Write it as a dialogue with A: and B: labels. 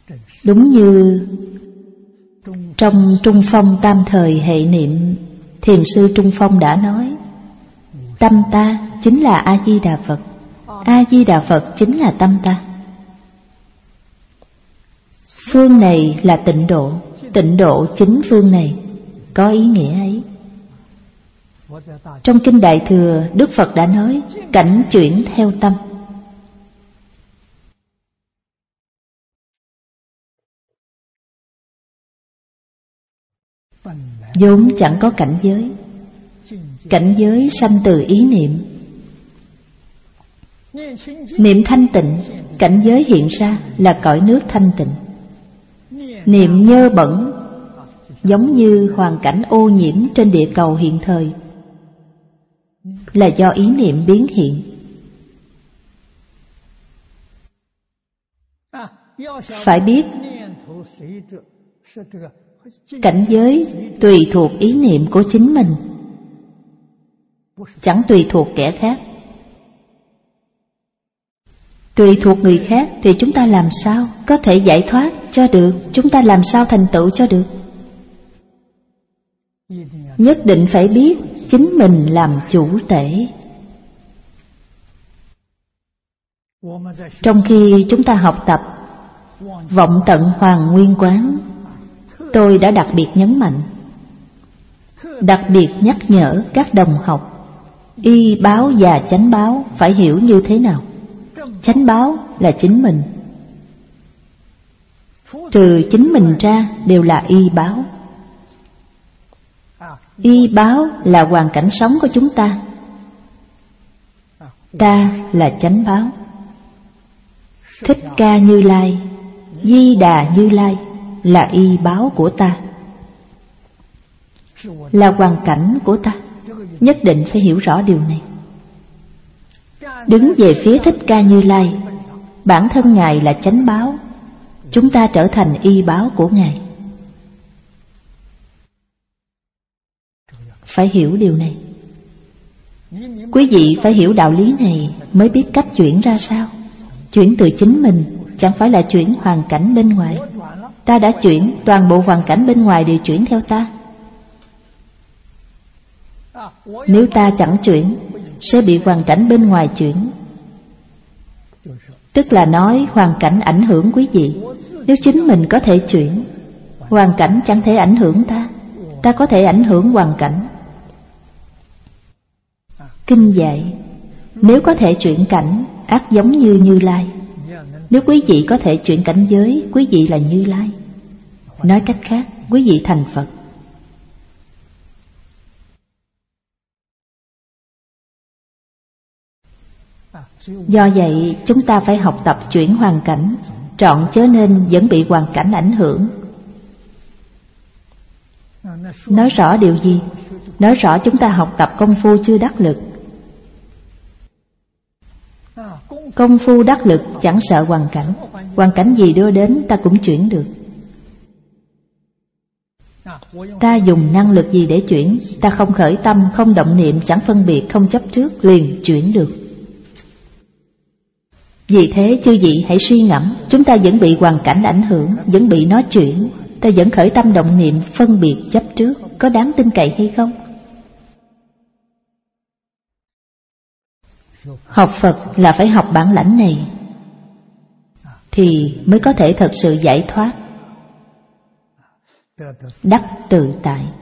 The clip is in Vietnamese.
A: Đúng như trong Trung Phong Tam Thời Hệ Niệm, Thiền sư Trung Phong đã nói, tâm ta chính là A-di-đà Phật, A-di-đà Phật chính là tâm ta. Phương này là tịnh độ, tịnh độ chính phương này, có ý nghĩa ấy. Trong Kinh Đại Thừa, Đức Phật đã nói, cảnh chuyển theo tâm. Vốn chẳng có cảnh giới. Cảnh giới sanh từ ý niệm. Niệm thanh tịnh, cảnh giới hiện ra là cõi nước thanh tịnh. Niệm nhơ bẩn, giống như hoàn cảnh ô nhiễm trên địa cầu hiện thời, là do ý niệm biến hiện. Phải biết, cảnh giới tùy thuộc ý niệm của chính mình, chẳng tùy thuộc kẻ khác. Tùy thuộc người khác thì chúng ta làm sao có thể giải thoát cho được, chúng ta làm sao thành tựu cho được. Nhất định phải biết chính mình làm chủ tể. Trong khi chúng ta học tập vọng tận Hoàng Nguyên Quán, tôi đã đặc biệt nhấn mạnh, đặc biệt nhắc nhở các đồng học, y báo và chánh báo phải hiểu như thế nào. Chánh báo là chính mình, trừ chính mình ra đều là y báo. Y báo là hoàn cảnh sống của chúng ta. Ta là chánh báo. Thích Ca Như Lai, Di Đà Như Lai là y báo của ta, là hoàn cảnh của ta. Nhất định phải hiểu rõ điều này. Đứng về phía Thích Ca Như Lai, bản thân Ngài là chánh báo, chúng ta trở thành y báo của Ngài. Phải hiểu điều này. Quý vị phải hiểu đạo lý này mới biết cách chuyển ra sao. Chuyển từ chính mình, chẳng phải là chuyển hoàn cảnh bên ngoài. Ta đã chuyển, toàn bộ hoàn cảnh bên ngoài đều chuyển theo ta. Nếu ta chẳng chuyển, sẽ bị hoàn cảnh bên ngoài chuyển. Tức là nói hoàn cảnh ảnh hưởng quý vị. Nếu chính mình có thể chuyển, hoàn cảnh chẳng thể ảnh hưởng ta. Ta có thể ảnh hưởng hoàn cảnh. Kinh dạy, nếu có thể chuyển cảnh, ác giống như Như Lai. Nếu quý vị có thể chuyển cảnh giới, quý vị là Như Lai. Nói cách khác, quý vị thành Phật. Do vậy, chúng ta phải học tập chuyển hoàn cảnh, trọn chớ nên vẫn bị hoàn cảnh ảnh hưởng. Nói rõ điều gì? Nói rõ chúng ta học tập công phu chưa đắc lực. Công phu đắc lực chẳng sợ hoàn cảnh. Hoàn cảnh gì đưa đến ta cũng chuyển được. Ta dùng năng lực gì để chuyển? Ta không khởi tâm, không động niệm, chẳng phân biệt, không chấp trước, liền chuyển được. Vì thế chư vị hãy suy ngẫm, chúng ta vẫn bị hoàn cảnh ảnh hưởng, vẫn bị nó chuyển, ta vẫn khởi tâm động niệm, phân biệt, chấp trước, có đáng tin cậy hay không? Học Phật là phải học bản lãnh này, thì mới có thể thật sự giải thoát, đắc tự tại.